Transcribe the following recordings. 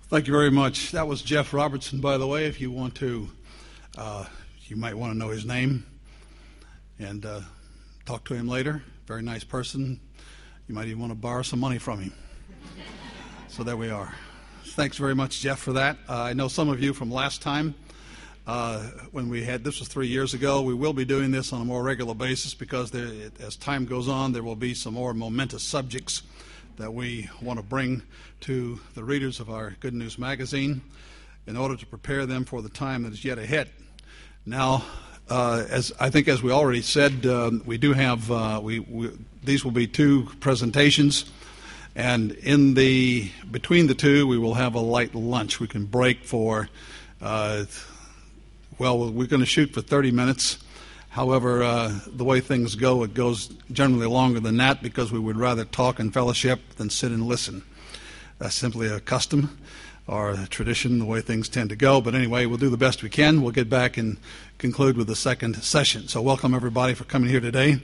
Thank you very much. That was Jeff Robertson, by the way. If you want to, you might want to know his name and talk to him later. Very nice person. You might even want to borrow some money from him. So there we are. Thanks very much, Jeff, for that. I know some of you from last time when we had, this was 3 years ago. We will be doing this on a more regular basis because as time goes on, there will be some more momentous subjects that we want to bring to the readers of our Good News magazine in order to prepare them for the time that is yet ahead. Now, as we already said, we do have these will be two presentations, and between the two, we will have a light lunch. We can break for we're going to shoot for 30 minutes. However, the way things go, it goes generally longer than that because we would rather talk and fellowship than sit and listen. That's simply a custom or a tradition, the way things tend to go. But anyway, we'll do the best we can. We'll get back and conclude with the second session. So welcome everybody for coming here today.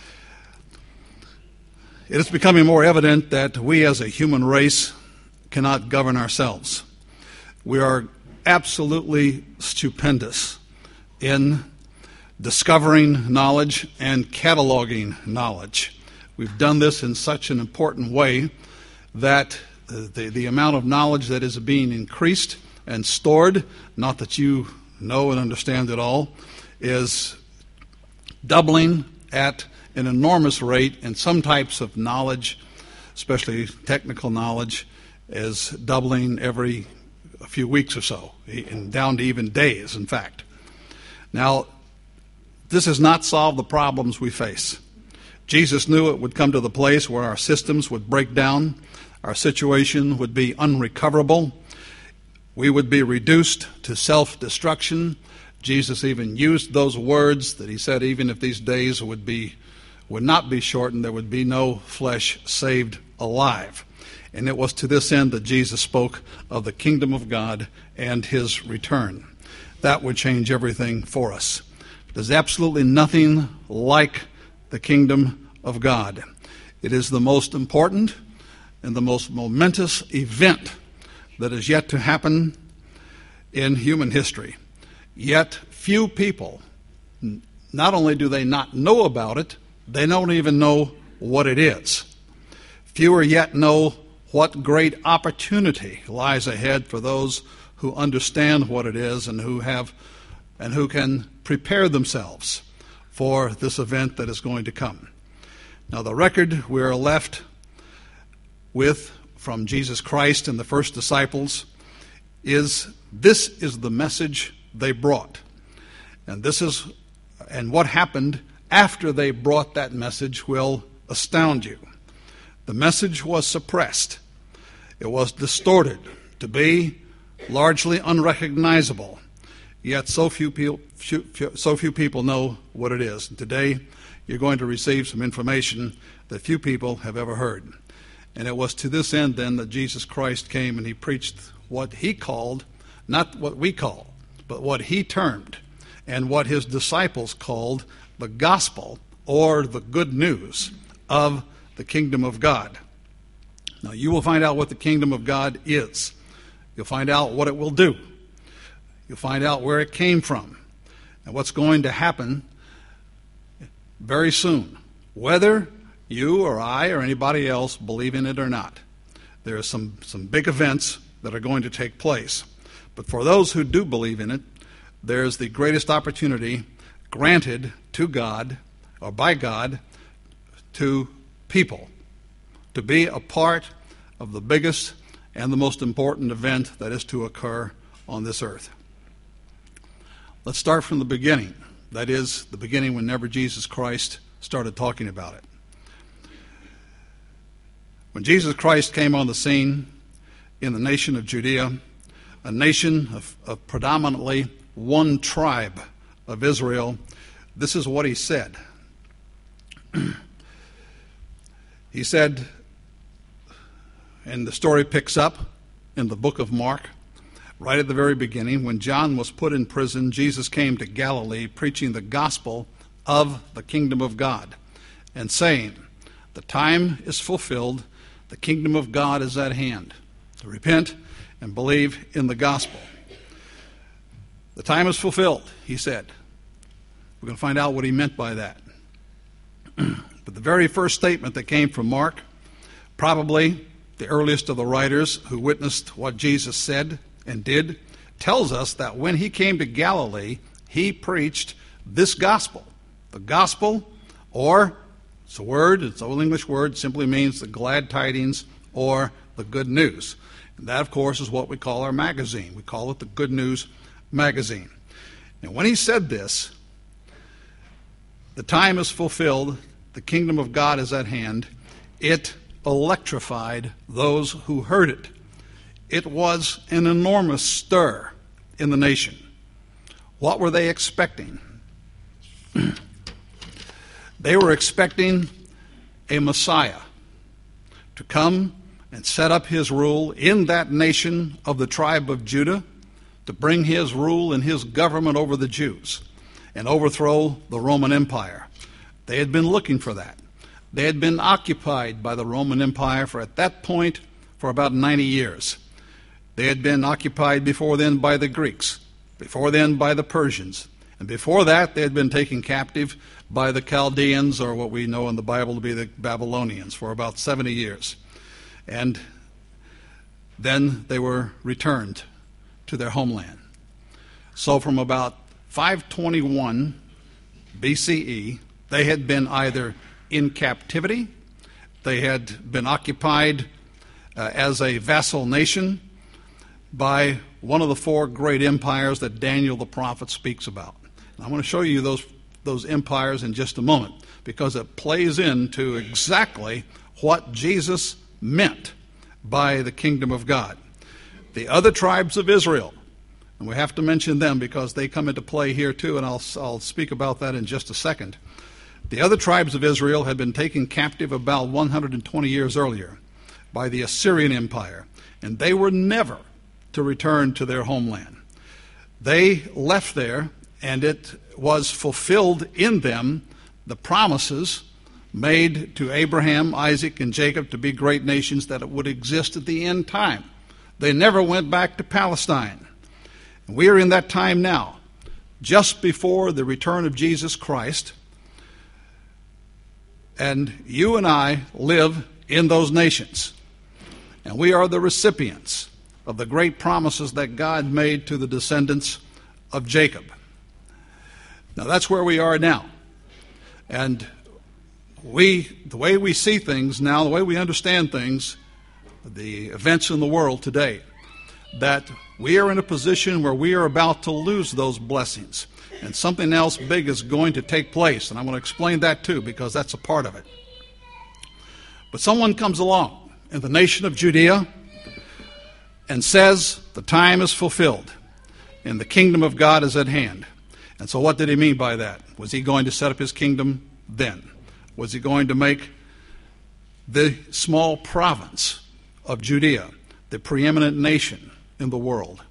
It is becoming more evident that we as a human race cannot govern ourselves. We are absolutely stupendous in discovering knowledge and cataloging knowledge. We've done this in such an important way that the amount of knowledge that is being increased and stored, not that you know and understand it all, is doubling at an enormous rate, and some types of knowledge, especially technical knowledge, is doubling every a few weeks or so, and down to even days, in fact. Now, this has not solved the problems we face. Jesus knew it would come to the place where our systems would break down, our situation would be unrecoverable, we would be reduced to self-destruction. Jesus even used those words that he said, even if these days would not be shortened, there would be no flesh saved alive. And it was to this end that Jesus spoke of the kingdom of God and his return. That would change everything for us. There's absolutely nothing like the kingdom of God. It is the most important and the most momentous event that is yet to happen in human history. Yet few people, not only do they not know about it, they don't even know what it is. Fewer yet know what great opportunity lies ahead for those who understand what it is and who can prepare themselves for this event that is going to come. Now, the record we are left with from Jesus Christ and the first disciples is this is the message they brought. And what happened after they brought that message will astound you. The message was suppressed. It was distorted to be largely unrecognizable. Yet so few people know what it is. And today, you're going to receive some information that few people have ever heard. And it was to this end, then, that Jesus Christ came and he preached what he called, not what we call, but what he termed, and what his disciples called the gospel, or the good news of the kingdom of God. Now, you will find out what the kingdom of God is. You'll find out what it will do. You'll find out where it came from and what's going to happen very soon, whether you or I or anybody else believe in it or not. There are some big events that are going to take place. But for those who do believe in it, there's the greatest opportunity granted to God, or by God, to people, to be a part of the biggest and the most important event that is to occur on this earth. Let's start from the beginning. That is, the beginning whenever Jesus Christ started talking about it. When Jesus Christ came on the scene in the nation of Judea, a nation of predominantly one tribe of Israel, this is what he said. He said, and the story picks up in the book of Mark, right at the very beginning, when John was put in prison, Jesus came to Galilee preaching the gospel of the kingdom of God and saying, the time is fulfilled, the kingdom of God is at hand. to repent and believe in the gospel. The time is fulfilled, he said. We're going to find out what he meant by that. But the very first statement that came from Mark, probably the earliest of the writers who witnessed what Jesus said and did, tells us that when he came to Galilee, he preached this gospel. The gospel, or it's a word, it's an Old English word, simply means the glad tidings or the good news. And that, of course, is what we call our magazine. We call it the Good News Magazine. And when he said this, the time is fulfilled, the kingdom of God is at hand, it electrified those who heard it. It was an enormous stir in the nation. What were they expecting? They were expecting a Messiah to come and set up his rule in that nation of the tribe of Judah, to bring his rule and his government over the Jews and overthrow the Roman Empire. They had been looking for that. They had been occupied by the Roman Empire at that point for about 90 years. They had been occupied before then by the Greeks, before then by the Persians, and before that they had been taken captive by the Chaldeans, or what we know in the Bible to be the Babylonians, for about 70 years. And then they were returned to their homeland. So from about 521 BCE, they had been either in captivity, they had been occupied as a vassal nation by one of the four great empires that Daniel the prophet speaks about. And I want to show you those empires in just a moment, because it plays into exactly what Jesus meant by the kingdom of God. The other tribes of Israel, and we have to mention them because they come into play here too, and I'll speak about that in just a second. The other tribes of Israel had been taken captive about 120 years earlier by the Assyrian Empire, and they were never to return to their homeland. They left there, and it was fulfilled in them the promises made to Abraham, Isaac, and Jacob to be great nations, that it would exist at the end time. They never went back to Palestine. And we are in that time now, just before the return of Jesus Christ. And you and I live in those nations. And we are the recipients of the great promises that God made to the descendants of Jacob. Now that's where we are now. And the way we see things now, the way we understand things, the events in the world today, that we are in a position where we are about to lose those blessings. And something else big is going to take place. And I want to explain that too, because that's a part of it. But someone comes along in the nation of Judea and says the time is fulfilled and the kingdom of God is at hand. And so what did he mean by that? Was he going to set up his kingdom then? Was he going to make the small province of Judea the preeminent nation in the world,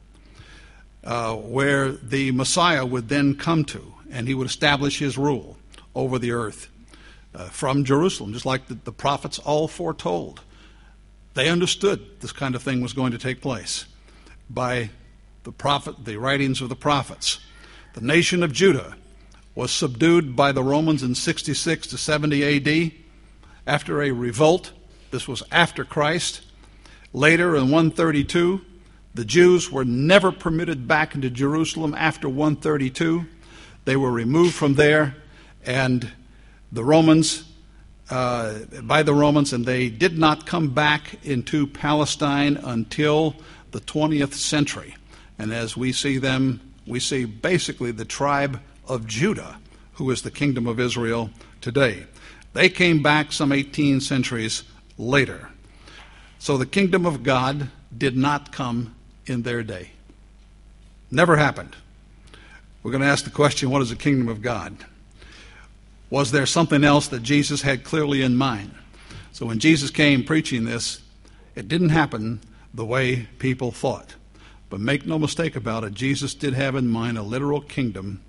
where the Messiah would then come to, and he would establish his rule over the earth from Jerusalem, just like the prophets all foretold? They understood this kind of thing was going to take place by the writings of the prophets. The nation of Judah was subdued by the Romans in 66 to 70 A.D. after a revolt. This was after Christ. Later, in 132, the Jews were never permitted back into Jerusalem after 132. They were removed from there, and the Romans, by the Romans, and they did not come back into Palestine until the 20th century. And as we see them, we see basically the tribe of Judah, who is the kingdom of Israel today. They came back some 18 centuries later. So the kingdom of God did not come in their day. Never happened. We're going to ask the question, what is the kingdom of God? Was there something else that Jesus had clearly in mind? So when Jesus came preaching this, it didn't happen the way people thought. But make no mistake about it, Jesus did have in mind a literal kingdom.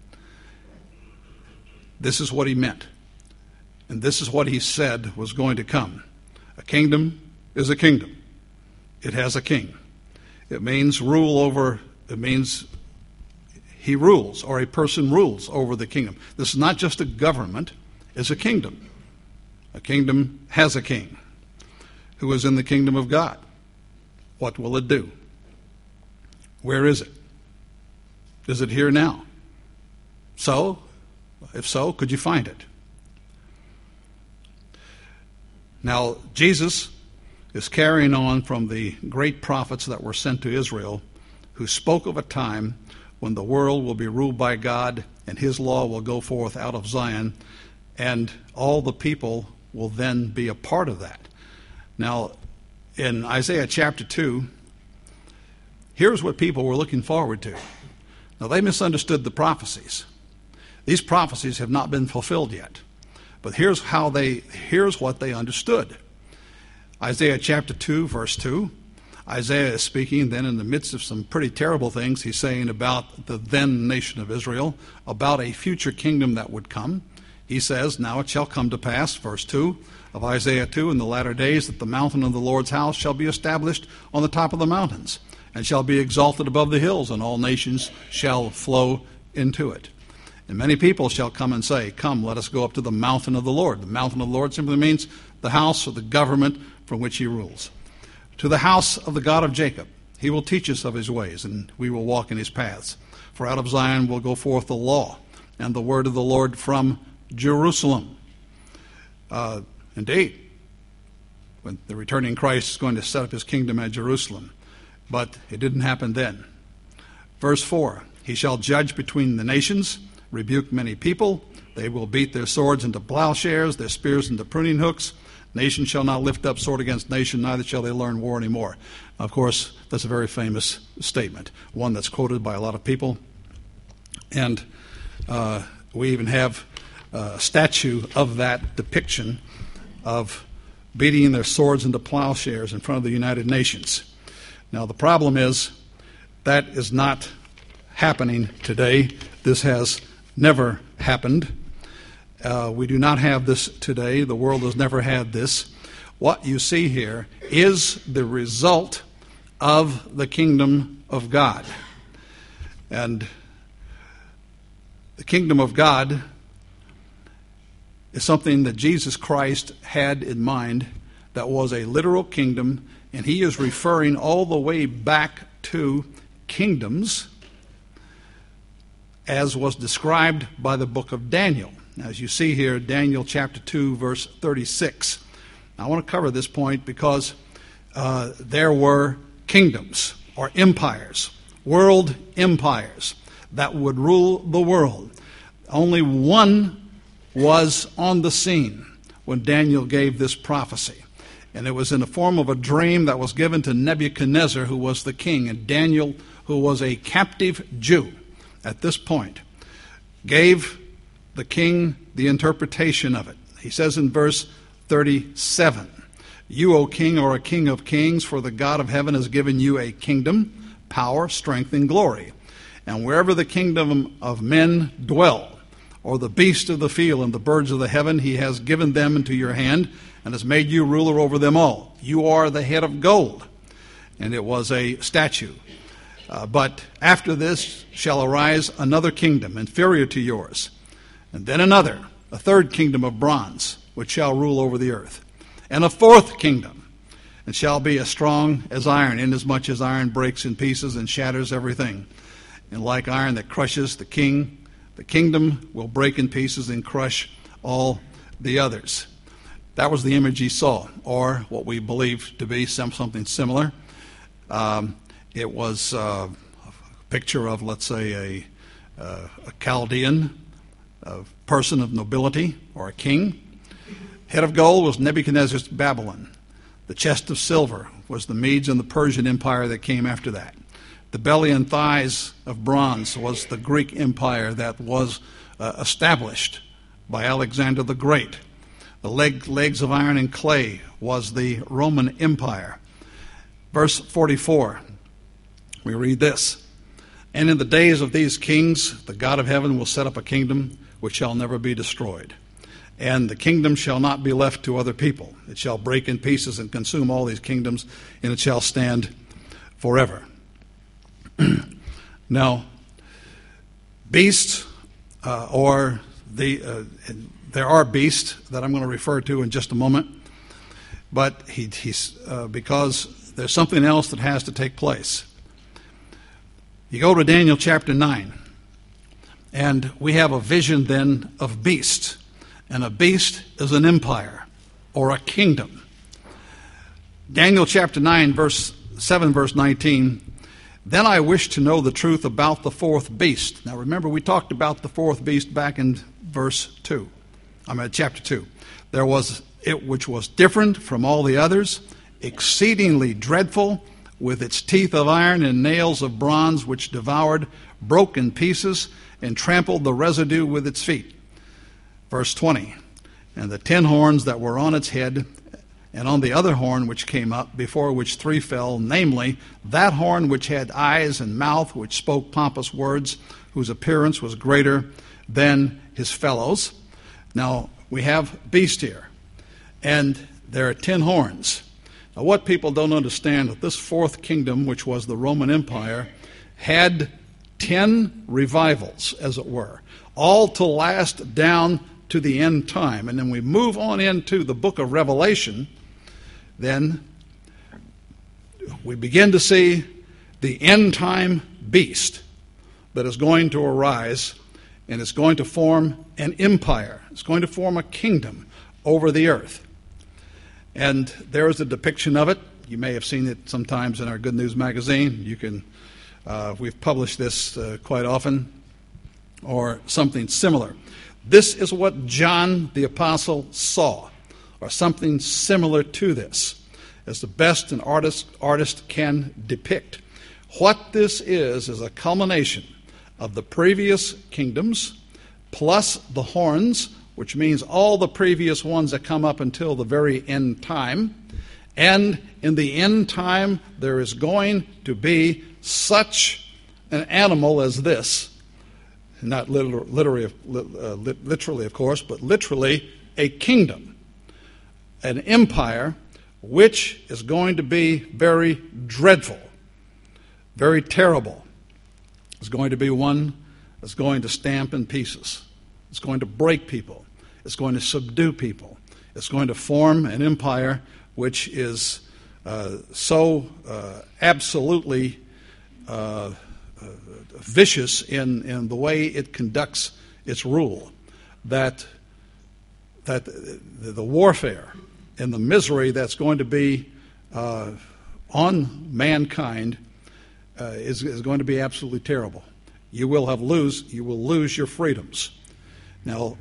This is what he meant. And this is what he said was going to come. A kingdom is a kingdom. it has a king. It means it means he rules, or a person rules over the kingdom. This is not just a government, it's a kingdom. A kingdom has a king who is in the kingdom of God. What will it do? Where is it? Is it here now? So, if so, could you find it? Now, Jesus is carrying on from the great prophets that were sent to Israel, who spoke of a time when the world will be ruled by God and his law will go forth out of Zion, and all the people will then be a part of that. Now, in Isaiah chapter 2, here's what people were looking forward to. Now, they misunderstood the prophecies. These prophecies have not been fulfilled yet. But here's what they understood. Isaiah chapter 2, verse 2. Isaiah is speaking then in the midst of some pretty terrible things. He's saying about the then nation of Israel, about a future kingdom that would come. He says, "Now it shall come to pass," verse 2 of Isaiah 2, "in the latter days that the mountain of the Lord's house shall be established on the top of the mountains, and shall be exalted above the hills, and all nations shall flow into it. And many people shall come and say, Come, let us go up to the mountain of the Lord." The mountain of the Lord simply means the house or the government from which he rules. "To the house of the God of Jacob. He will teach us of his ways, and we will walk in his paths. For out of Zion will go forth the law and the word of the Lord from Jerusalem." Indeed, when the returning Christ is going to set up his kingdom at Jerusalem. But it didn't happen then. Verse 4, "He shall judge between the nations, rebuke many people. They will beat their swords into plowshares, their spears into pruning hooks. Nation shall not lift up sword against nation, neither shall they learn war anymore." Of course, that's a very famous statement, one that's quoted by a lot of people. And we even have a statue of that depiction of beating their swords into plowshares in front of the United Nations. Now, the problem is that is not happening today. This has never happened. We do not have this today. The world has never had this. What you see here is the result of the kingdom of God. And the kingdom of God is something that Jesus Christ had in mind, that was a literal kingdom, and he is referring all the way back to kingdoms as was described by the book of Daniel. As you see here, Daniel chapter 2, verse 36. Now, I want to cover this point because there were kingdoms or empires, world empires, that would rule the world. Only one was on the scene when Daniel gave this prophecy. And it was in the form of a dream that was given to Nebuchadnezzar, who was the king. And Daniel, who was a captive Jew at this point, gave the king the interpretation of it. He says in verse 37, "You, O king, are a king of kings, for the God of heaven has given you a kingdom, power, strength, and glory. And wherever the kingdom of men dwell, or the beasts of the field and the birds of the heaven, he has given them into your hand, and has made you ruler over them all. You are the head of gold." And it was a statue. "But after this shall arise another kingdom, inferior to yours, and then another, a third kingdom of bronze, which shall rule over the earth, and a fourth kingdom, and shall be as strong as iron, inasmuch as iron breaks in pieces and shatters everything. And like iron that crushes the kingdom will break in pieces and crush all the others." That was the image he saw, or what we believe to be something similar. It was a picture of, let's say, a Chaldean, a person of nobility, or a king. Head of gold was Nebuchadnezzar's Babylon. The chest of silver was the Medes and the Persian Empire that came after that. The belly and thighs of bronze was the Greek Empire that was established by Alexander the Great. The legs of iron and clay was the Roman Empire. Verse 44, we read this: "And in the days of these kings, the God of heaven will set up a kingdom which shall never be destroyed. and the kingdom shall not be left to other people. It shall break in pieces and consume all these kingdoms, and it shall stand forever. Now, beasts, there are beasts that I'm going to refer to in just a moment, but because there's something else that has to take place. You go to Daniel chapter 9, and we have a vision then of beast. And a beast is an empire or a kingdom. Daniel chapter 9, verse 7, verse 19, then I wish to know the truth about the fourth beast. Now remember, we talked about the fourth beast back in chapter 2. There was it which was different from all the others, exceedingly dreadful, with its teeth of iron and nails of bronze, which devoured, broke in pieces, and trampled the residue with its feet. Verse 20, and the 10 horns that were on its head, and on the other horn which came up, before which 3 fell, namely, that horn which had eyes and mouth, which spoke pompous words, whose appearance was greater than his fellows. Now, we have beast here, and there are 10 horns. Now, what people don't understand, that this fourth kingdom, which was the Roman Empire, had 10 revivals, as it were, all to last down to the end time. And then we move on into the book of Revelation, then we begin to see the end time beast that is going to arise, and it's going to form an empire. It's going to form a kingdom over the earth. And there is a depiction of it. You may have seen it sometimes in our Good News magazine. We've published this quite often, or something similar. This is what John the Apostle saw, or something similar to this, as the best an artist can depict. What this is a culmination of the previous kingdoms, plus the horns, which means all the previous ones that come up until the very end time. And in the end time, there is going to be such an animal as this. Not literally, of course, but literally a kingdom, an empire, which is going to be very dreadful, very terrible. It's going to be one that's going to stamp in pieces. It's going to break people. It's going to subdue people. It's going to form an empire which is so absolutely vicious in the way it conducts its rule, that the warfare and the misery that's going to be on mankind is going to be absolutely terrible. You will lose your freedoms. Now,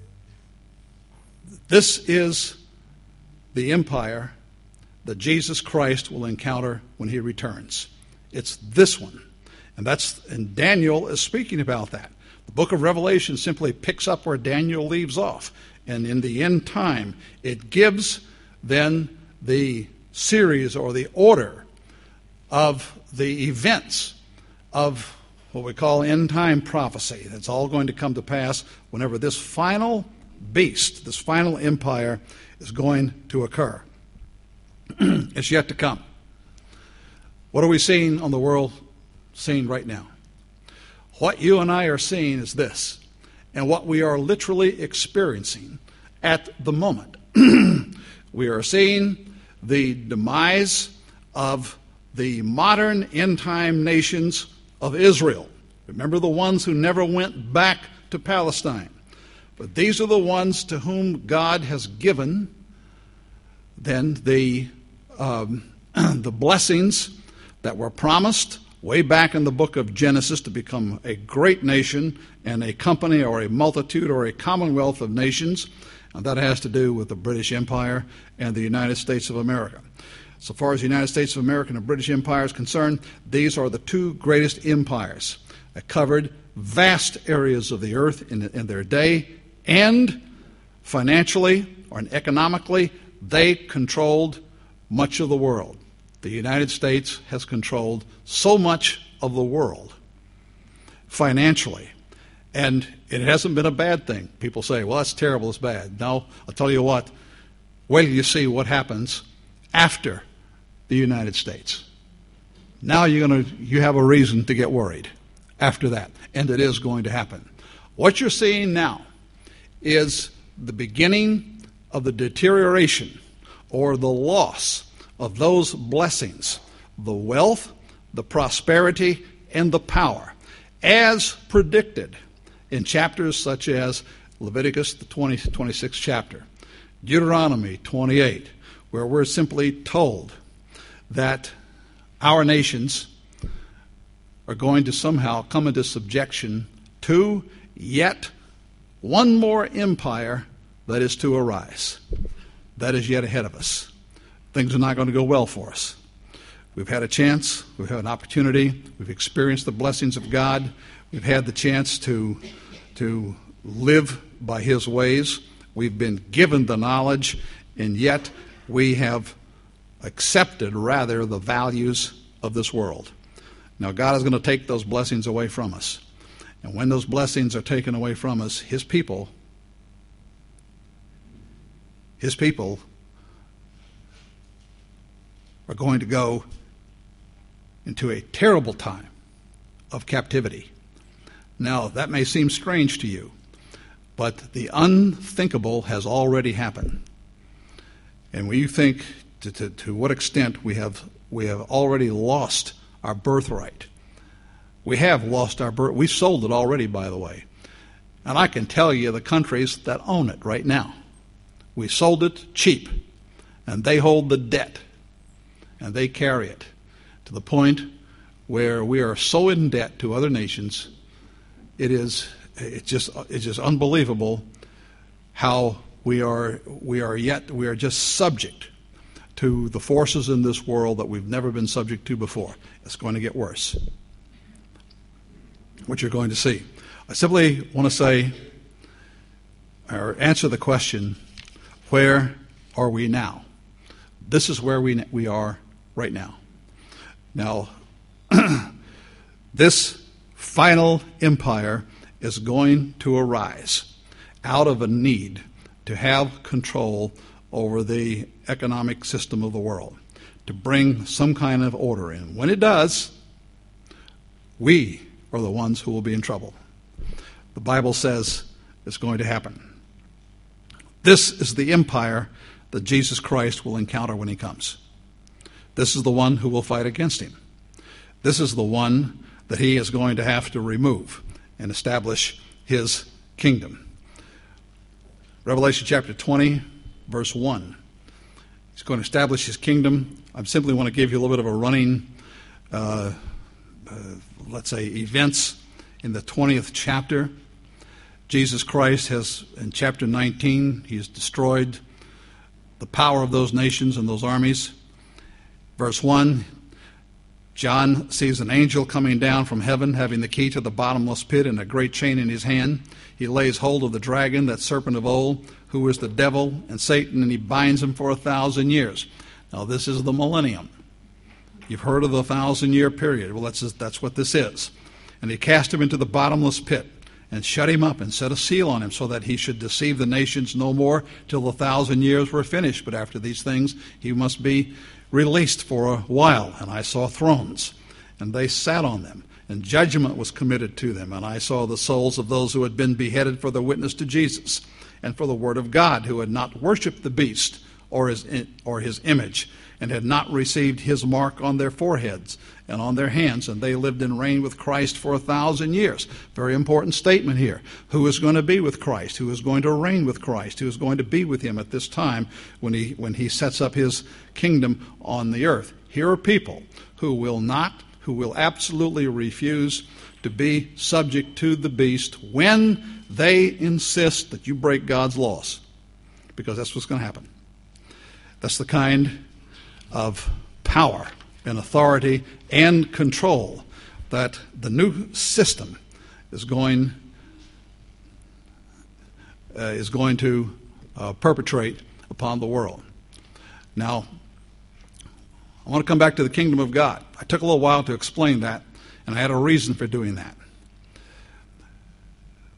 this is the empire that Jesus Christ will encounter when he returns. It's this one. And Daniel is speaking about that. The book of Revelation simply picks up where Daniel leaves off. And in the end time, it gives then the series or the order of the events of what we call end time prophecy. That's all going to come to pass whenever this final beast, this final empire, is going to occur. It's yet to come. What are we seeing on the world scene right now? What you and I are seeing is this, and what we are literally experiencing at the moment. We are seeing the demise of the modern end-time nations of Israel. Remember the ones who never went back to Palestine. But these are the ones to whom God has given then the blessings that were promised way back in the book of Genesis to become a great nation and a company or a multitude or a commonwealth of nations. And that has to do with the British Empire and the United States of America. So far as the United States of America and the British Empire is concerned, these are the two greatest empires that covered vast areas of the earth in their day, and financially or economically, they controlled much of the world. The United States has controlled so much of the world financially. And it hasn't been a bad thing. People say, well, that's terrible, it's bad. No, I'll tell you what, wait till you see what happens after the United States. Now you have a reason to get worried after that, and it is going to happen. What you're seeing now is the beginning of the deterioration or the loss of those blessings, the wealth, the prosperity, and the power, as predicted in chapters such as Leviticus, the 26th chapter, Deuteronomy 28, where we're simply told that our nations are going to somehow come into subjection to yet one more empire that is to arise. That is yet ahead of us. Things are not going to go well for us. We've had a chance, we've had an opportunity, we've experienced the blessings of God, we've had the chance to live by His ways, we've been given the knowledge, and yet we have accepted, rather, the values of this world. Now, God is going to take those blessings away from us. And when those blessings are taken away from us, His people are going to go into a terrible time of captivity. Now, that may seem strange to you, but the unthinkable has already happened. And when you think to what extent we have already lost our birthright. We have lost our birth. We sold it already, by the way. And I can tell you the countries that own it right now. We sold it cheap, and they hold the debt, and they carry it to the point where we are so in debt to other nations. It's just unbelievable how we are just subject to the forces in this world that we've never been subject to before. It's going to get worse. What you're going to see. I simply want to say, or answer the question, where are we now? This is where we are right now. Now, this final empire is going to arise out of a need to have control over the economic system of the world, to bring some kind of order in. When it does, we are the ones who will be in trouble. The Bible says it's going to happen. This is the empire that Jesus Christ will encounter when He comes. This is the one who will fight against Him. This is the one that He is going to have to remove and establish His kingdom. Revelation chapter 20, verse 1. He's going to establish His kingdom. I simply want to give you a little bit of a running, let's say, events in the 20th chapter. Jesus Christ has, in chapter 19, He has destroyed the power of those nations and those armies. Verse 1, John sees an angel coming down from heaven, having the key to the bottomless pit and a great chain in his hand. He lays hold of the dragon, that serpent of old, who is the devil and Satan, and he binds him for 1,000 years. Now, this is the millennium. You've heard of the 1,000-year period. Well, that's what this is. And he cast him into the bottomless pit and shut him up and set a seal on him so that he should deceive the nations no more till the 1,000 years were finished. But after these things, he must be released for a while. And I saw thrones, and they sat on them, and judgment was committed to them. And I saw the souls of those who had been beheaded for their witness to Jesus and for the word of God, who had not worshipped the beast or his image, and had not received his mark on their foreheads and on their hands, and they lived and reigned with Christ for 1,000 years. Very important statement here. Who is going to be with Christ? Who is going to reign with Christ? Who is going to be with Him at this time when he sets up His kingdom on the earth? Here are people who will absolutely refuse to be subject to the beast when they insist that you break God's laws, because that's what's going to happen. That's the kind of power and authority and control that the new system is going to perpetrate upon the world. Now, I want to come back to the kingdom of God. I took a little while to explain that, and I had a reason for doing that.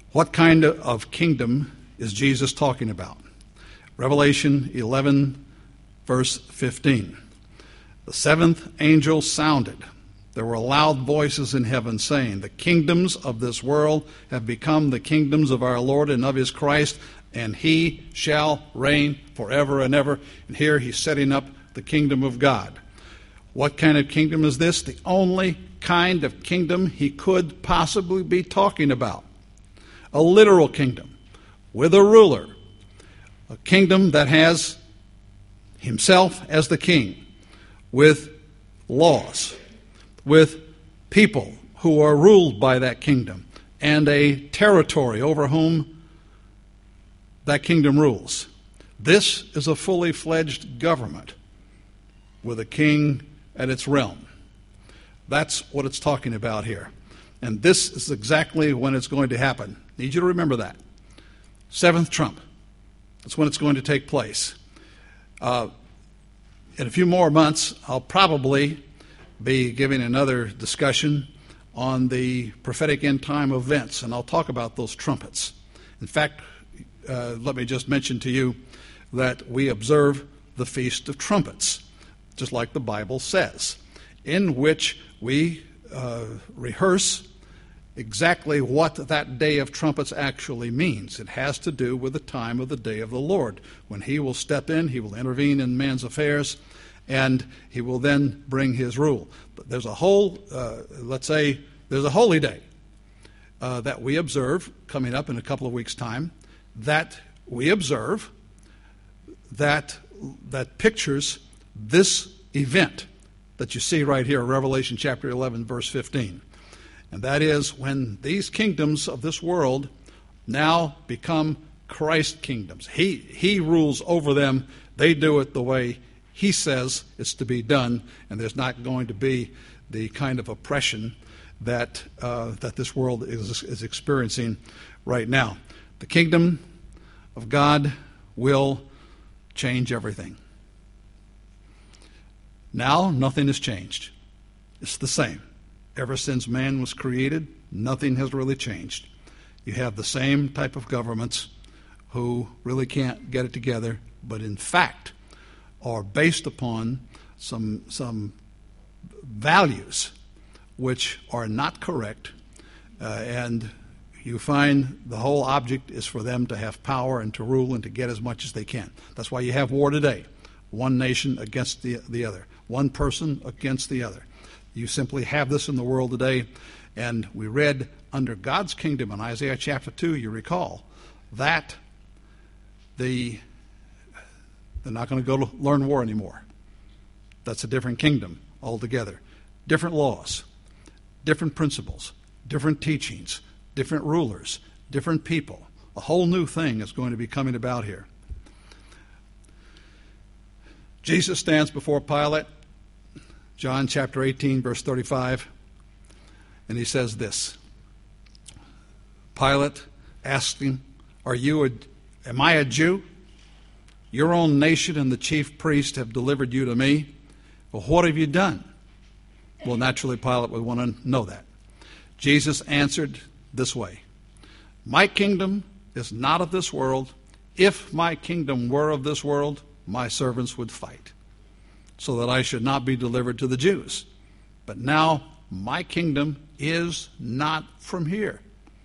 What kind of kingdom is Jesus talking about? Revelation 11, verse 15. The seventh angel sounded. There were loud voices in heaven saying, "The kingdoms of this world have become the kingdoms of our Lord and of his Christ, and he shall reign forever and ever." And here he's setting up the kingdom of God. What kind of kingdom is this? The only kind of kingdom he could possibly be talking about. A literal kingdom with a ruler. A kingdom that has himself as the king, with laws, with people who are ruled by that kingdom, and a territory over whom that kingdom rules. This is a fully fledged government with a king at its realm. That's what it's talking about here. And this is exactly when it's going to happen. Need you to remember that. Seventh trump. That's when it's going to take place. In a few more months, I'll probably be giving another discussion on the prophetic end time events, and I'll talk about those trumpets. In fact, let me just mention to you that we observe the Feast of Trumpets, just like the Bible says, in which we rehearse exactly what that day of trumpets actually means. It has to do with the time of the day of the Lord, when he will step in, he will intervene in man's affairs, and he will then bring his rule. But there's a whole, let's say, there's a holy day that we observe coming up in a couple of weeks' time, that we observe that pictures this event that you see right here, Revelation chapter 11, verse 15. And that is when these kingdoms of this world now become Christ kingdoms. He rules over them. They do it the way he says it's to be done, and there's not going to be the kind of oppression that this world is experiencing right now. The kingdom of God will change everything. Now, nothing has changed. It's the same. Ever since man was created, nothing has really changed. You have the same type of governments who really can't get it together, but in fact are based upon some values which are not correct, and you find the whole object is for them to have power and to rule and to get as much as they can. That's why you have war today. One nation against the other. One person against the other. You simply have this in the world today. And we read under God's kingdom in Isaiah chapter 2, you recall, that they're not going to go to learn war anymore. That's a different kingdom altogether. Different laws, different principles, different teachings, different rulers, different people. A whole new thing is going to be coming about here. Jesus stands before Pilate, John chapter 18, verse 35, and he says this. Pilate asked him, am I a Jew? Your own nation and the chief priest have delivered you to me. Well, what have you done? Well, naturally, Pilate would want to know that. Jesus answered this way. My kingdom is not of this world. If my kingdom were of this world, my servants would fight, so that I should not be delivered to the Jews. But now my kingdom is not from here.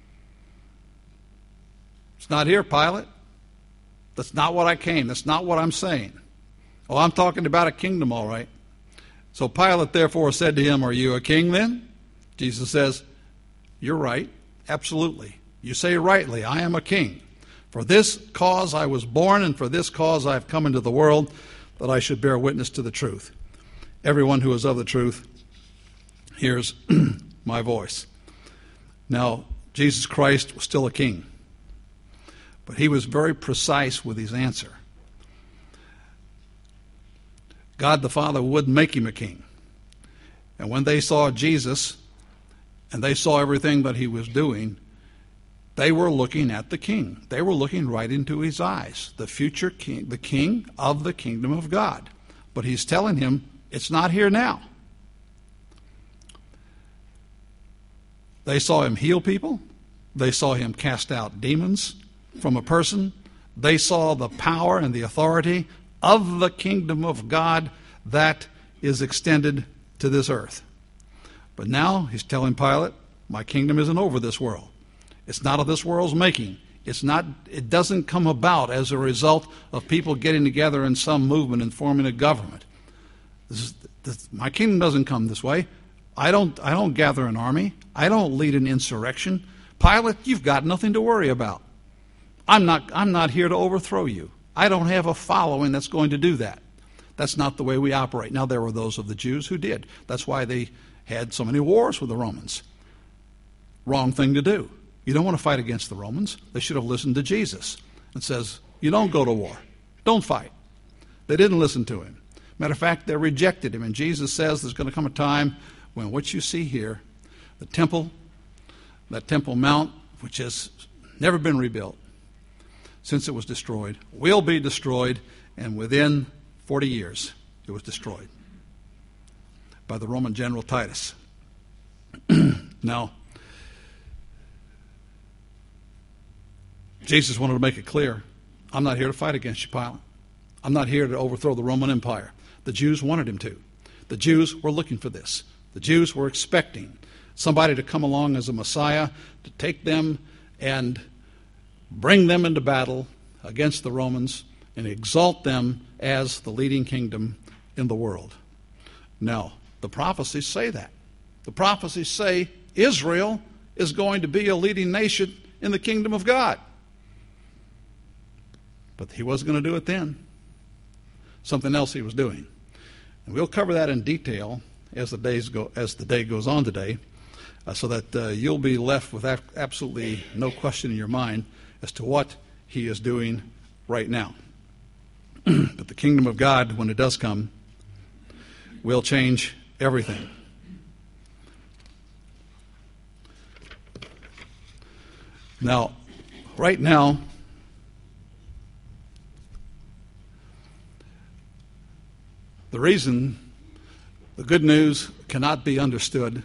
It's not here, Pilate. That's not what I came. That's not what I'm saying. Oh, I'm talking about a kingdom, all right. So Pilate therefore said to him, are you a king then? Jesus says, you're right, absolutely. You say rightly, I am a king. For this cause I was born, and for this cause I have come into the world, that I should bear witness to the truth. Everyone who is of the truth hears my voice. Now, Jesus Christ was still a king, but he was very precise with his answer. God the Father would make him a king. And when they saw Jesus, and they saw everything that he was doing, they were looking at the king. They were looking right into his eyes, the future king, the king of the kingdom of God. But he's telling him, it's not here now. They saw him heal people. They saw him cast out demons from a person. They saw the power and the authority of the kingdom of God that is extended to this earth. But now he's telling Pilate, my kingdom isn't over this world. It's not of this world's making. It doesn't come about as a result of people getting together in some movement and forming a government. My kingdom doesn't come this way. I don't gather an army. I don't lead an insurrection. Pilate, you've got nothing to worry about. I'm not here to overthrow you. I don't have a following that's going to do that. That's not the way we operate. Now, there were those of the Jews who did. That's why they had so many wars with the Romans. Wrong thing to do. You don't want to fight against the Romans. They should have listened to Jesus and says, you don't go to war. Don't fight. They didn't listen to him. Matter of fact, they rejected him. And Jesus says there's going to come a time when what you see here, the temple, that Temple Mount, which has never been rebuilt since it was destroyed, will be destroyed, and within 40 years it was destroyed by the Roman general Titus. Now, Jesus wanted to make it clear, I'm not here to fight against you, Pilate. I'm not here to overthrow the Roman Empire. The Jews wanted him to. The Jews were looking for this. The Jews were expecting somebody to come along as a Messiah to take them and bring them into battle against the Romans and exalt them as the leading kingdom in the world. Now, the prophecies say that. The prophecies say Israel is going to be a leading nation in the kingdom of God. But he wasn't going to do it then. Something else he was doing. And we'll cover that in detail as the day goes on today, so that you'll be left with absolutely no question in your mind as to what he is doing right now. But the kingdom of God, when it does come, will change everything. Now, right now, the reason the good news cannot be understood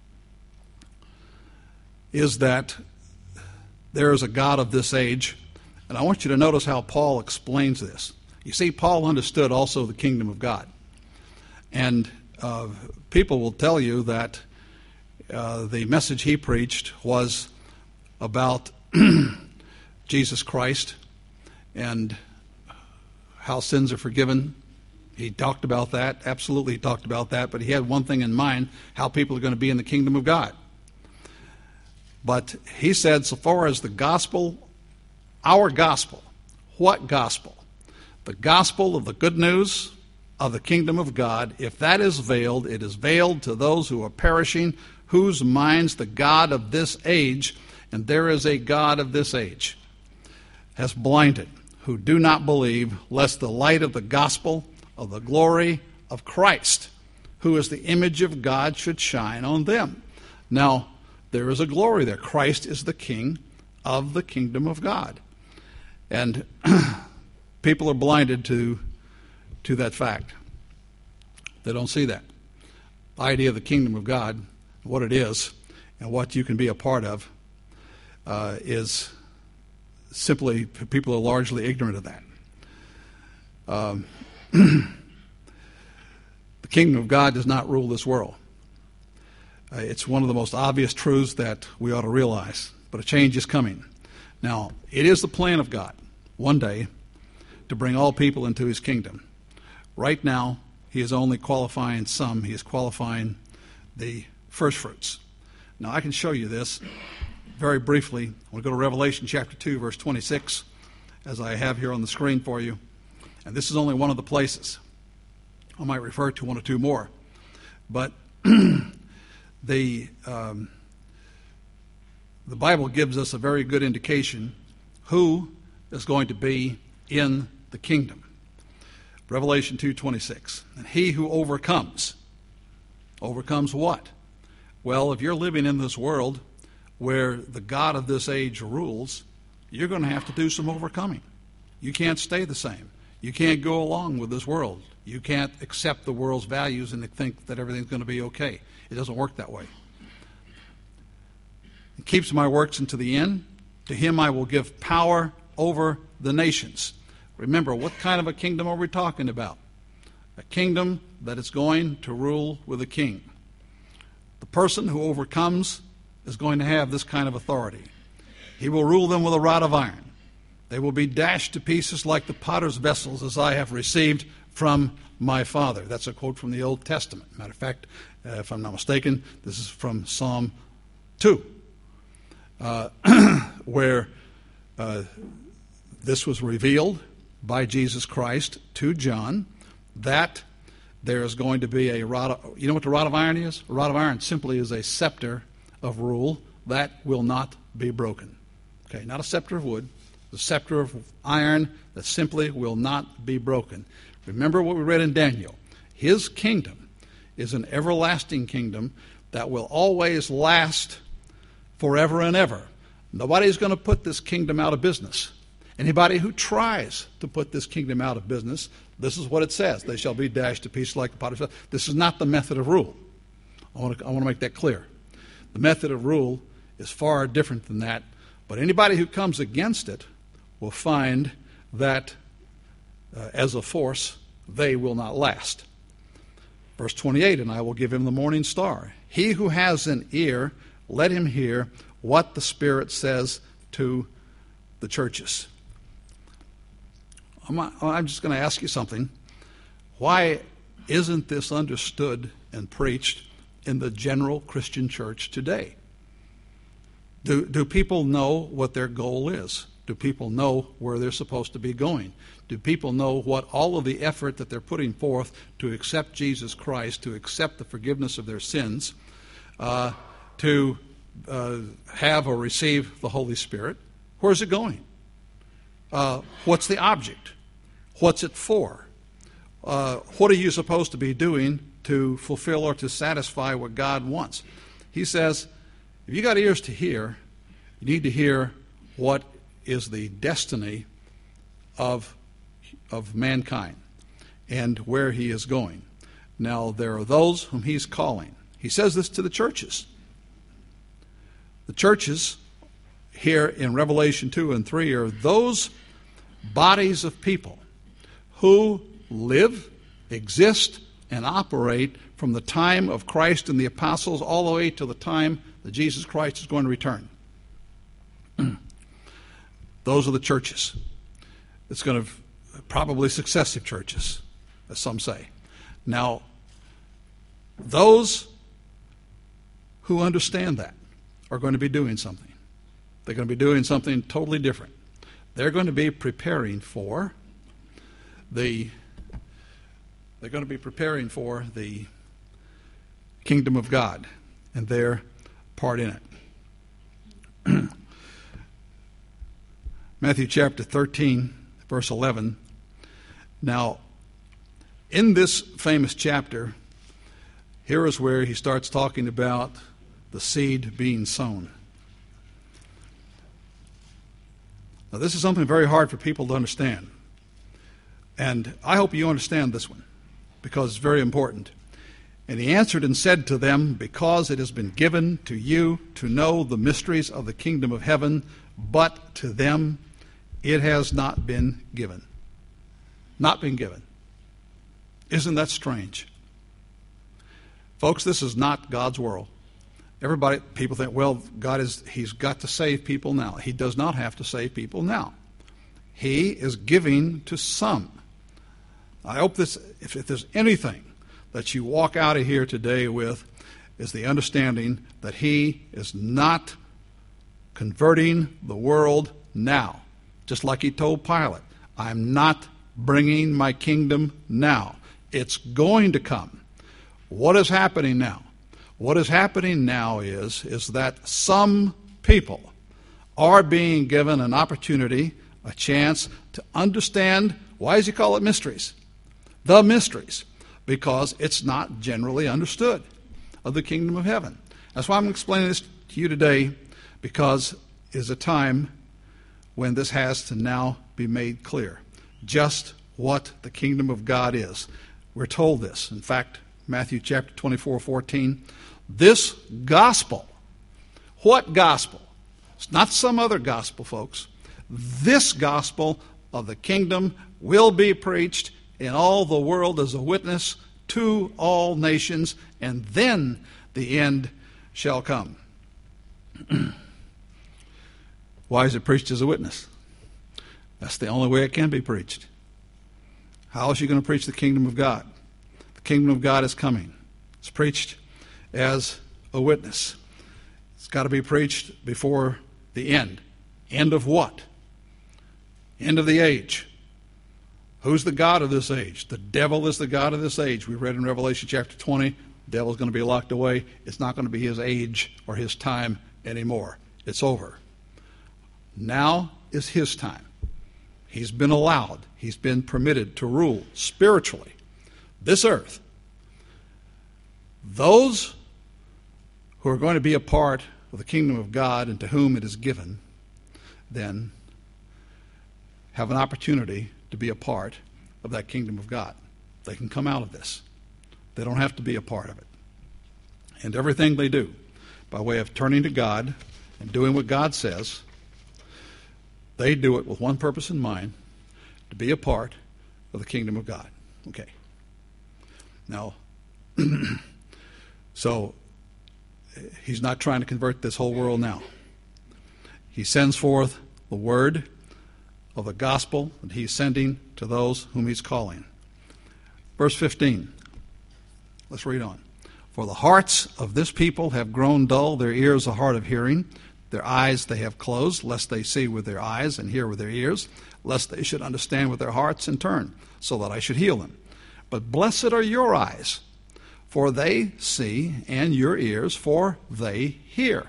is that there is a God of this age. And I want you to notice how Paul explains this. You see, Paul understood also the kingdom of God. And people will tell you that the message he preached was about Jesus Christ and how sins are forgiven. He talked about that. Absolutely he talked about that. But he had one thing in mind, how people are going to be in the kingdom of God. But he said, so far as the gospel, our gospel, what gospel? The gospel of the good news of the kingdom of God, if that is veiled, it is veiled to those who are perishing, whose minds the God of this age, and there is a God of this age, has blinded, who do not believe, lest the light of the gospel of the glory of Christ, who is the image of God, should shine on them. Now, there is a glory there. Christ is the king of the kingdom of God. And people are blinded to that fact. They don't see that. The idea of the kingdom of God, what it is, and what you can be a part of, is simply, people are largely ignorant of that. The kingdom of God does not rule this world. It's one of the most obvious truths that we ought to realize. But a change is coming. Now, it is the plan of God, one day, to bring all people into his kingdom. Right now, he is only qualifying some. He is qualifying the first fruits. Now, I can show you this very briefly. We'll go to Revelation chapter 2, verse 26, as I have here on the screen for you. And this is only one of the places. I might refer to one or two more. But the Bible gives us a very good indication who is going to be in the kingdom. Revelation 2:26. And he who overcomes what? Well, if you're living in this world where the God of this age rules, you're going to have to do some overcoming. You can't stay the same. You can't go along with this world. You can't accept the world's values and think that everything's going to be okay. It doesn't work that way. and keeps my works unto the end, to him I will give power over the nations. Remember, what kind of a kingdom are we talking about? A kingdom that is going to rule with a king. The person who overcomes is going to have this kind of authority. He will rule them with a rod of iron. They will be dashed to pieces like the potter's vessels, as I have received from my Father. That's a quote from the Old Testament. Matter of fact, if I'm not mistaken, this is from Psalm 2, where this was revealed by Jesus Christ to John, that there is going to be a rod of, you know what the rod of iron is? A rod of iron simply is a scepter of rule that will not be broken. Okay, not a scepter of wood, the scepter of iron that simply will not be broken. Remember what we read in Daniel. His kingdom is an everlasting kingdom that will always last forever and ever. Nobody's going to put this kingdom out of business. Anybody who tries to put this kingdom out of business, this is what it says. They shall be dashed to pieces like the potter's vessel. This is not the method of rule. I want to make that clear. The method of rule is far different than that. But anybody who comes against it will find that as a force, they will not last. Verse 28, and I will give him the morning star. He who has an ear, let him hear what the Spirit says to the churches. I'm just going to ask you something. Why isn't this understood and preached in the general Christian church today? Do people know what their goal is? Do people know where they're supposed to be going? Do people know what all of the effort that they're putting forth to accept Jesus Christ, to accept the forgiveness of their sins, to have or receive the Holy Spirit? Where's it going? What's the object? What's it for? What are you supposed to be doing to fulfill or to satisfy what God wants? He says, if you got ears to hear, you need to hear what is the destiny of mankind and where he is going. Now, there are those whom he's calling. He says this to the churches. The churches here in Revelation 2 and 3 are those bodies of people who live, exist, and operate from the time of Christ and the apostles all the way to the time that Jesus Christ is going to return. Those are the churches. It's going to probably successive churches, as some say. Now, those who understand that are going to be doing something. They're going to be doing something totally different. They're going to be preparing for the kingdom of God and their part in it. Matthew chapter 13, verse 11. Now, in this famous chapter, here is where he starts talking about the seed being sown. Now, this is something very hard for people to understand. And I hope you understand this one, because it's very important. And he answered and said to them, because it has been given to you to know the mysteries of the kingdom of heaven, but to them it has not been given. Not been given. Isn't that strange? Folks, this is not God's world. People think, well, he's got to save people now. He does not have to save people now. He is giving to some. I hope this, if there's anything that you walk out of here today with, is the understanding that he is not converting the world now. Just like he told Pilate, I'm not bringing my kingdom now. It's going to come. What is happening now? What is happening now is that some people are being given an opportunity, a chance to understand. Why does he call it mysteries? The mysteries. Because it's not generally understood of the kingdom of heaven. That's why I'm explaining this to you today, because it is a time when this has to now be made clear. Just what the kingdom of God is. We're told this. In fact, Matthew chapter 24:14, this gospel What gospel? It's not some other gospel, folks. This gospel of the kingdom will be preached in all the world as a witness to all nations, and then the end shall come. Why is it preached as a witness? That's the only way it can be preached. How is she going to preach the kingdom of God? The kingdom of God is coming. It's preached as a witness. It's got to be preached before the end. End of what? End of the age. Who's the God of this age? The devil is the God of this age. We read in Revelation chapter 20, the devil's going to be locked away. It's not going to be his age or his time anymore. It's over. Now is his time. He's been allowed, he's been permitted to rule spiritually this earth. Those who are going to be a part of the kingdom of God and to whom it is given, then have an opportunity to be a part of that kingdom of God. They can come out of this. They don't have to be a part of it. And everything they do, by way of turning to God and doing what God says, they do it with one purpose in mind, to be a part of the kingdom of God. Okay. Now, so he's not trying to convert this whole world now. He sends forth the word of the gospel that he's sending to those whom he's calling. Verse 15. Let's read on. For the hearts of this people have grown dull, their ears are hard of hearing, their eyes they have closed, lest they see with their eyes and hear with their ears, lest they should understand with their hearts and turn, so that I should heal them. But blessed are your eyes, for they see, and your ears, for they hear.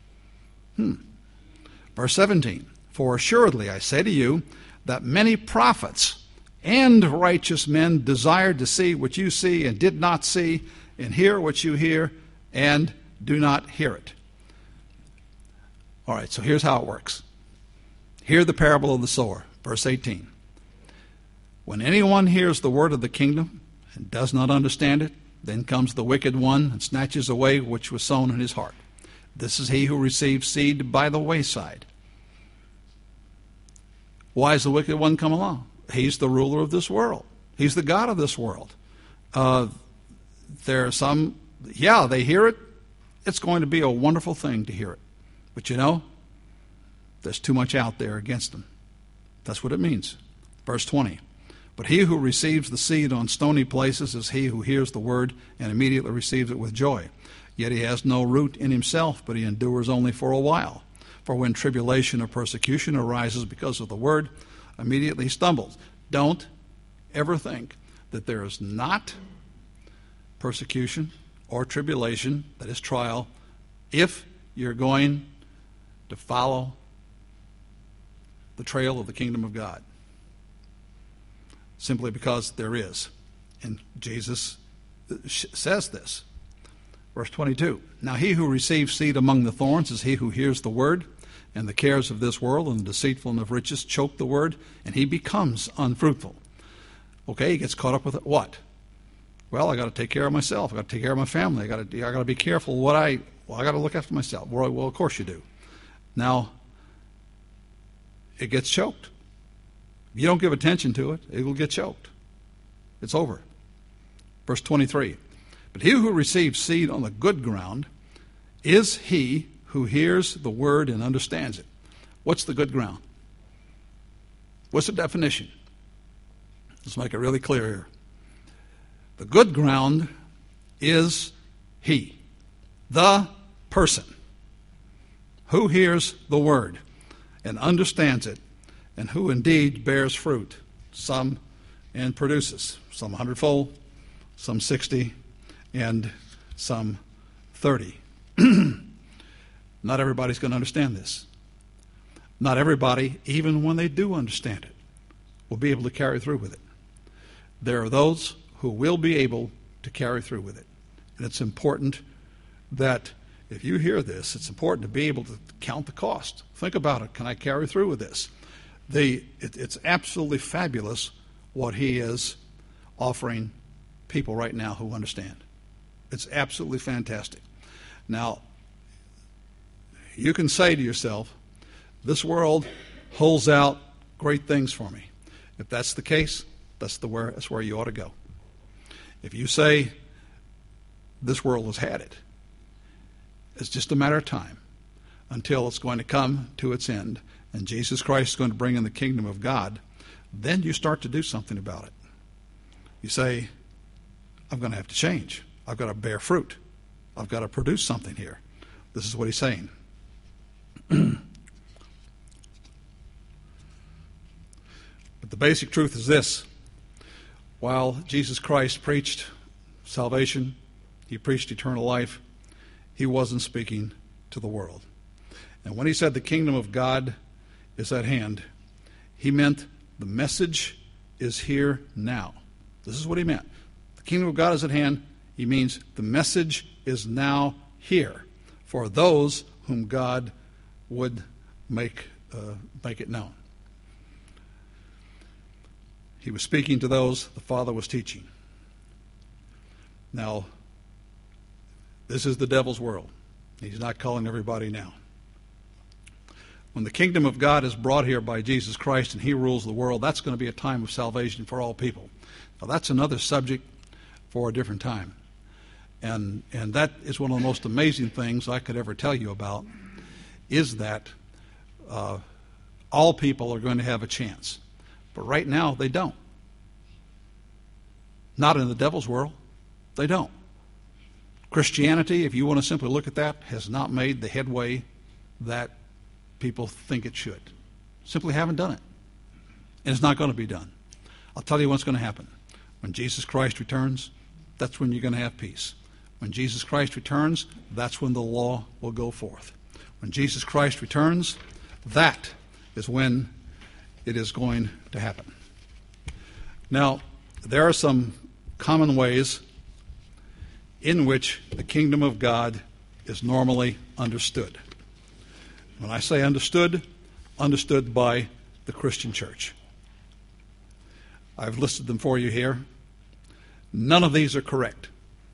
Verse 17. For assuredly I say to you that many prophets and righteous men desired to see what you see and did not see, and hear what you hear and do not hear it. All right, so here's how it works. Hear the parable of the sower, verse 18. When anyone hears the word of the kingdom and does not understand it, then comes the wicked one and snatches away which was sown in his heart. This is he who receives seed by the wayside. Why does the wicked one come along? He's the ruler of this world. He's the God of this world. There are some, they hear it. It's going to be a wonderful thing to hear it. But you know, there's too much out there against them. That's what it means. Verse 20. But he who receives the seed on stony places is he who hears the word and immediately receives it with joy. Yet he has no root in himself, but he endures only for a while. For when tribulation or persecution arises because of the word, immediately he stumbles. Don't ever think that there is not persecution or tribulation, that is trial, if you're going to follow the trail of the kingdom of God. Simply because there is. And Jesus says this. Verse 22. Now he who receives seed among the thorns is he who hears the word, and the cares of this world and the deceitfulness of riches choke the word, and he becomes unfruitful. Okay, he gets caught up with it. What? Well, I got to take care of myself. I got to take care of my family. I got to be careful what I got to look after myself. Well, of course you do. Now, it gets choked. If you don't give attention to it, it will get choked. It's over. Verse 23. But he who receives seed on the good ground is he who hears the word and understands it. What's the good ground? What's the definition? Let's make it really clear here. The good ground is he, the person, who hears the word and understands it, and who indeed bears fruit, some and produces, some 100-fold, some 60, and some 30. Not everybody's going to understand this. Not everybody, even when they do understand it, will be able to carry through with it. There are those who will be able to carry through with it. And it's important that if you hear this, it's important to be able to count the cost. Think about it. Can I carry through with this? It's absolutely fabulous what he is offering people right now who understand. It's absolutely fantastic. Now, you can say to yourself, this world holds out great things for me. If that's the case, that's where you ought to go. If you say, this world has had it, it's just a matter of time until it's going to come to its end and Jesus Christ is going to bring in the kingdom of God, then you start to do something about it. You say, I'm going to have to change. I've got to bear fruit. I've got to produce something here. This is what he's saying. But the basic truth is this. While Jesus Christ preached salvation, he preached eternal life, he wasn't speaking to the world. And when he said the kingdom of God is at hand, he meant the message is here now. This is what he meant. The kingdom of God is at hand. He means the message is now here for those whom God would make it known. He was speaking to those the Father was teaching. Now, this is the devil's world. He's not calling everybody now. When the kingdom of God is brought here by Jesus Christ and he rules the world, that's going to be a time of salvation for all people. Now, that's another subject for a different time. And that is one of the most amazing things I could ever tell you about, is that all people are going to have a chance. But right now, they don't. Not in the devil's world. They don't. Christianity, if you want to simply look at that, has not made the headway that people think it should. Simply haven't done it. And it's not going to be done. I'll tell you what's going to happen. When Jesus Christ returns, that's when you're going to have peace. When Jesus Christ returns, that's when the law will go forth. When Jesus Christ returns, that is when it is going to happen. Now, there are some common ways in which the kingdom of God is normally understood. When I say understood by the Christian church. I've listed them for you here. None of these are correct.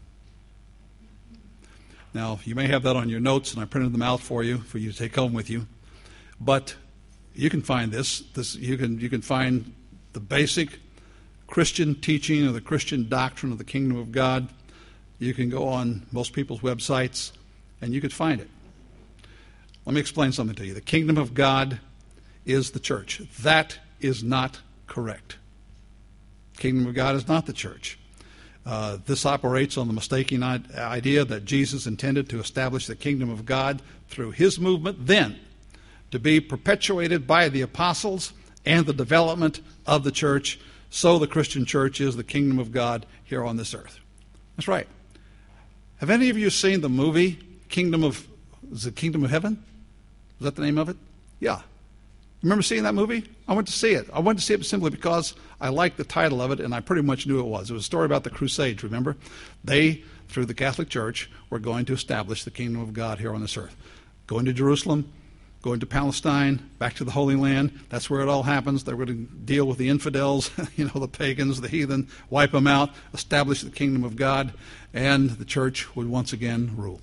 Now, you may have that on your notes, and I printed them out for you to take home with you. But you can find this. You can find the basic Christian teaching or the Christian doctrine of the kingdom of God. You can go on most people's websites, and you could find it. Let me explain something to you. The kingdom of God is the church. That is not correct. The kingdom of God is not the church. This operates on the mistaken idea that Jesus intended to establish the kingdom of God through his movement, then to be perpetuated by the apostles and the development of the church. So the Christian church is the kingdom of God here on this earth. That's right. Have any of you seen the movie Kingdom of Heaven? Is that the name of it? Yeah. Remember seeing that movie? I went to see it. I went to see it simply because I liked the title of it, and I pretty much knew it was. It was a story about the Crusades, remember? They, through the Catholic Church, were going to establish the kingdom of God here on this earth. Going to Jerusalem, going to Palestine, back to the Holy Land. That's where it all happens. They're going to deal with the infidels, the pagans, the heathen, wipe them out, establish the kingdom of God, and the church would once again rule.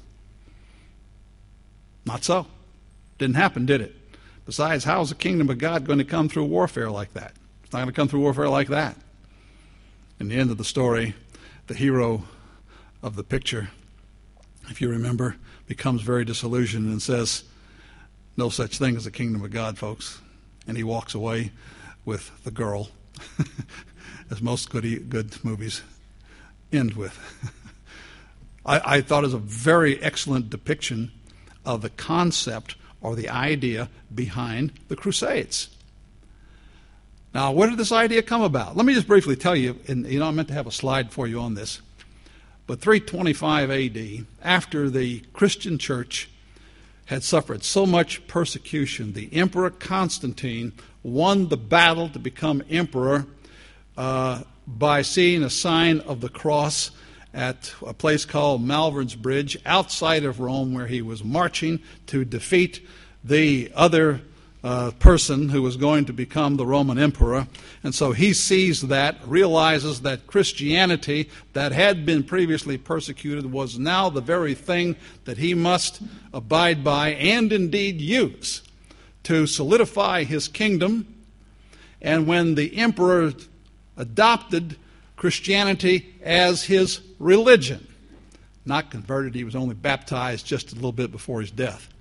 Not so. Didn't happen, did it? Besides, how is the kingdom of God going to come through warfare like that? It's not going to come through warfare like that. In the end of the story, the hero of the picture, if you remember, becomes very disillusioned and says, no such thing as the kingdom of God, folks. And he walks away with the girl, as most good movies end with. I thought it was a very excellent depiction of the concept or the idea behind the Crusades. Now, where did this idea come about? Let me just briefly tell you, and I meant to have a slide for you on this, but 325 A.D., after the Christian church had suffered so much persecution, the Emperor Constantine won the battle to become emperor by seeing a sign of the cross at a place called Malvern's Bridge outside of Rome, where he was marching to defeat the other person who was going to become the Roman emperor. And so he sees that, realizes that Christianity that had been previously persecuted was now the very thing that he must abide by and indeed use to solidify his kingdom. And when the emperor adopted Christianity as his religion, not converted, he was only baptized just a little bit before his death.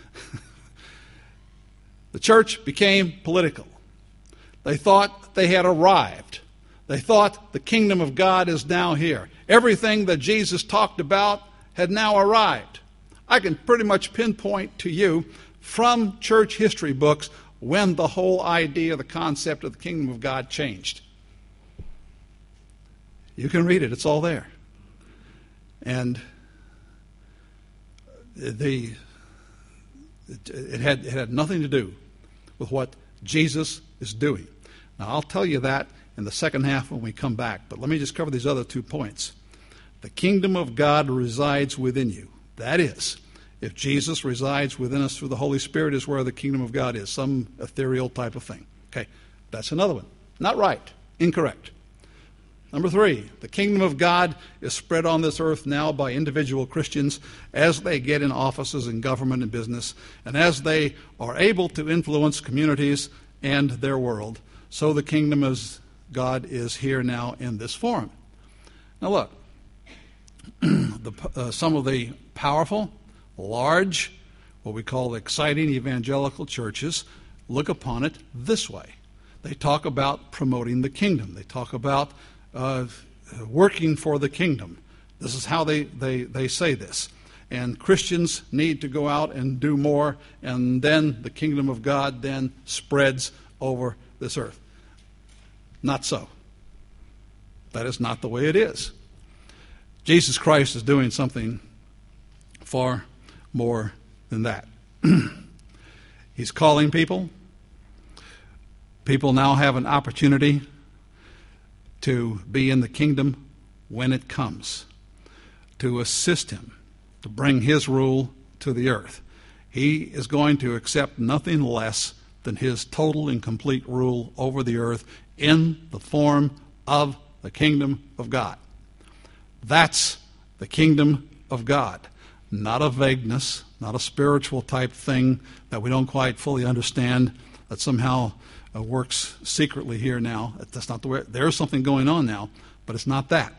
The church became political. They thought they had arrived. They thought the kingdom of God is now here. Everything that Jesus talked about had now arrived. I can pretty much pinpoint to you from church history books when the whole idea, the concept of the kingdom of God changed. You can read it. It's all there. And it had nothing to do with what Jesus is doing. Now, I'll tell you that in the second half when we come back, but let me just cover these other 2 points. The kingdom of God resides within you. That is, if Jesus resides within us through the Holy Spirit is where the kingdom of God is, some ethereal type of thing. Okay, that's another one. Not right. Incorrect. Number 3, the kingdom of God is spread on this earth now by individual Christians as they get in offices in government and business, and as they are able to influence communities and their world. So the kingdom of God is here now in this form. Now look, some of the powerful, large, what we call exciting evangelical churches look upon it this way. They talk about promoting the kingdom. They talk about working for the kingdom. This is how they say this. And Christians need to go out and do more, and then the kingdom of God then spreads over this earth. Not so. That is not the way it is. Jesus Christ is doing something far more than that. He's calling people. People now have an opportunity to be in the kingdom when it comes, to assist him, to bring his rule to the earth. He is going to accept nothing less than his total and complete rule over the earth in the form of the kingdom of God. That's the kingdom of God, not a vagueness, not a spiritual type thing that we don't quite fully understand, that somehow works secretly here now. That's not the way. There's something going on now, but it's not that.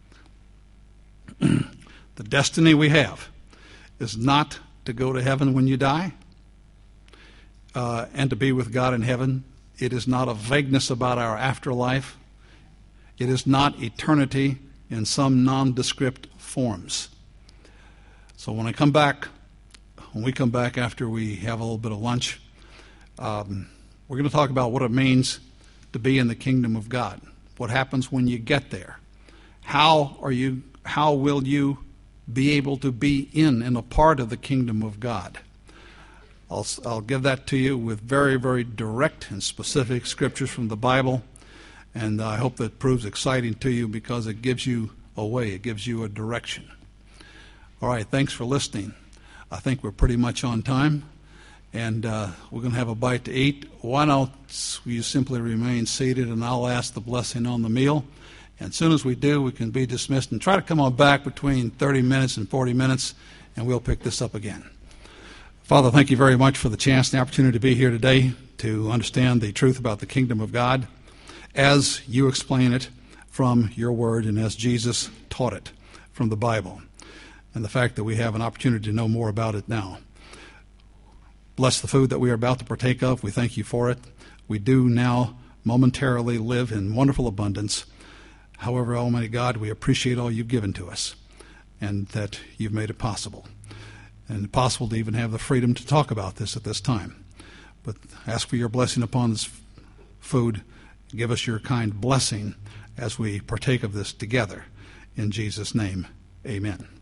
The destiny we have is not to go to heaven when you die and to be with God in heaven. It is not a vagueness about our afterlife. It is not eternity in some nondescript forms. So when we come back after we have a little bit of lunch, we're going to talk about what it means to be in the kingdom of God. What happens when you get there? How will you be able to be in and a part of the kingdom of God? I'll give that to you with very, very direct and specific scriptures from the Bible, and I hope that proves exciting to you because it gives you a way, it gives you a direction. All right, thanks for listening. I think we're pretty much on time. And we're going to have a bite to eat. Why don't you simply remain seated, and I'll ask the blessing on the meal. And as soon as we do, we can be dismissed. And try to come on back between 30 minutes and 40 minutes, and we'll pick this up again. Father, thank you very much for the chance and the opportunity to be here today to understand the truth about the kingdom of God as you explain it from your word and as Jesus taught it from the Bible, and the fact that we have an opportunity to know more about it now. Bless the food that we are about to partake of. We thank you for it. We do now momentarily live in wonderful abundance. However, Almighty God, we appreciate all you've given to us and that you've made it possible. And possible to even have the freedom to talk about this at this time. But ask for your blessing upon this food. Give us your kind blessing as we partake of this together. In Jesus' name, amen.